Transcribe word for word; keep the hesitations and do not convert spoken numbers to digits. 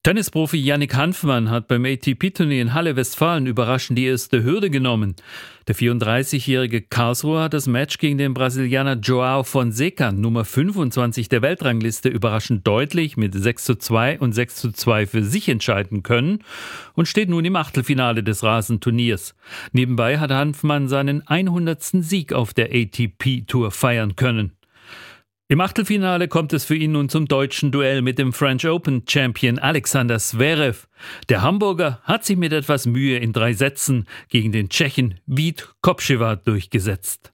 Tennisprofi Yannick Hanfmann hat beim A T P-Turnier in Halle Westfalen überraschend die erste Hürde genommen. Der vierunddreißigjährige Karlsruher hat das Match gegen den Brasilianer João Fonseca, Nummer fünfundzwanzig der Weltrangliste, überraschend deutlich mit sechs zu zwei und sechs zu zwei für sich entscheiden können und steht nun im Achtelfinale des Rasenturniers. Nebenbei hat Hanfmann seinen hundertsten Sieg auf der A T P-Tour feiern können. Im Achtelfinale kommt es für ihn nun zum deutschen Duell mit dem French Open-Champion Alexander Zverev. Der Hamburger hat sich mit etwas Mühe in drei Sätzen gegen den Tschechen Vít Kopřiva durchgesetzt.